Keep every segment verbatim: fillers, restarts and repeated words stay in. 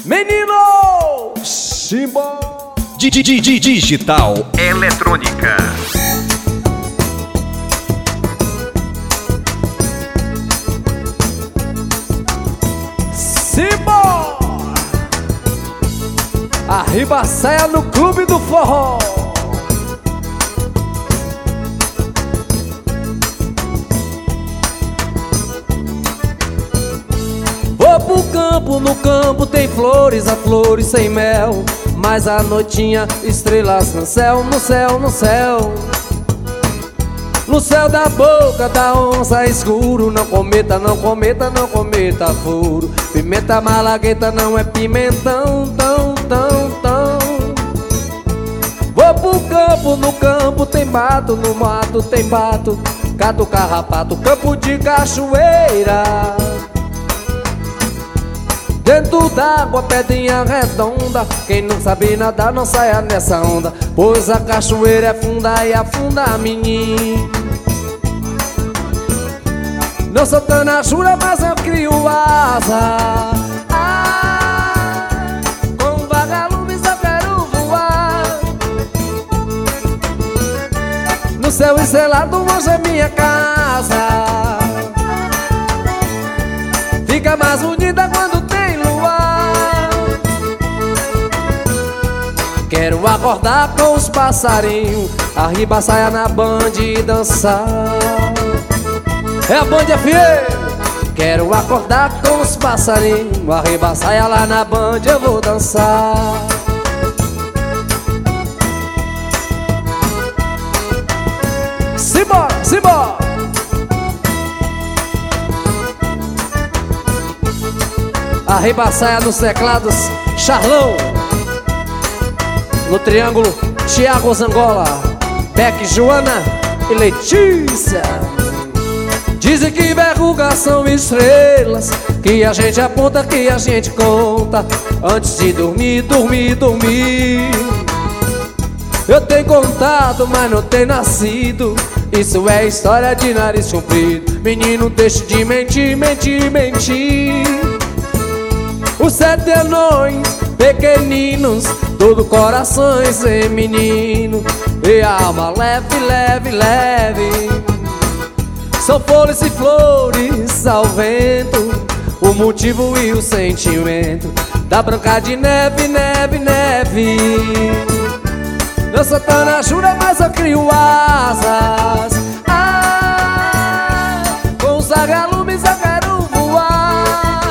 Menino Simba Digital Eletrônica. Simba arriba a saia no clube do forró. Vou pro campo, no campo tem flores, há flores sem mel, mas a noitinha, estrelas no céu, no céu, no céu. No céu da boca da onça escuro, não cometa, não cometa, não cometa furo. Pimenta malagueta não é pimentão, tão, tão, tão. Vou pro campo, no campo tem mato, no mato tem pato, gato, carrapato, campo de cachoeira. Dentro d'água, pedrinha redonda, quem não sabe nadar não saia nessa onda, pois a cachoeira é funda e afunda a menina. Não sou tanajura, mas eu crio asa. Ah, com vagalumes eu quero voar. No céu estrelado hoje é minha casa. Fica mais bonita quando tem luar. Quero acordar com os passarinhos, arriba a saia na band e dançar. É a Band F M. Quero acordar com os passarinhos, arriba a saia lá na Band, eu vou dançar. Simbora, simbora. Arriba a saia nos teclados, Charlão. No triângulo, Thiago Zangola, Beck, Joana e Letícia. Dizem que verrugas são estrelas, que a gente aponta, que a gente conta, antes de dormir, dormir, dormir. Eu tenho contado, mas não tenho nascido, isso é história de nariz comprido. Menino, deixe de mentir, mentir, mentir. Os sete anões pequeninos, todo corações em menino, e a alma leve, leve, leve. São flores e flores ao vento, o motivo e o sentimento da Branca de Neve, neve, neve. Não sou tanajura, mas eu crio asas. Ah, com os vagalumes eu quero voar.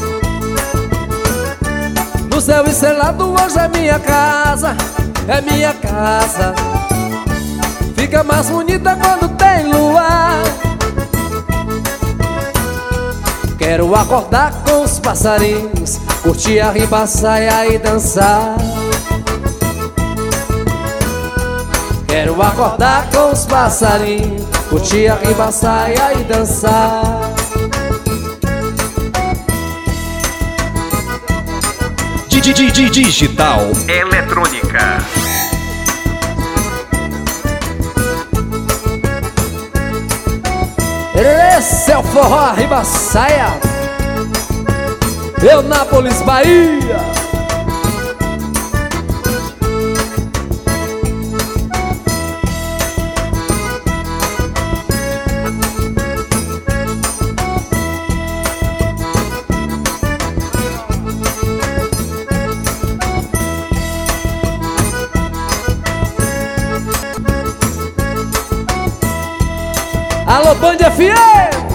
No céu estrelado hoje é minha casa, é minha casa. Fica mais bonita quando tem luar. Quero acordar com os passarinhos, curtir a riba saia e dançar. Quero acordar com os passarinhos, curtir a riba saia e dançar. Digital Eletrônica. Esse é o forró arriba saia, Eunápolis, Bahia. Alô, Band F M.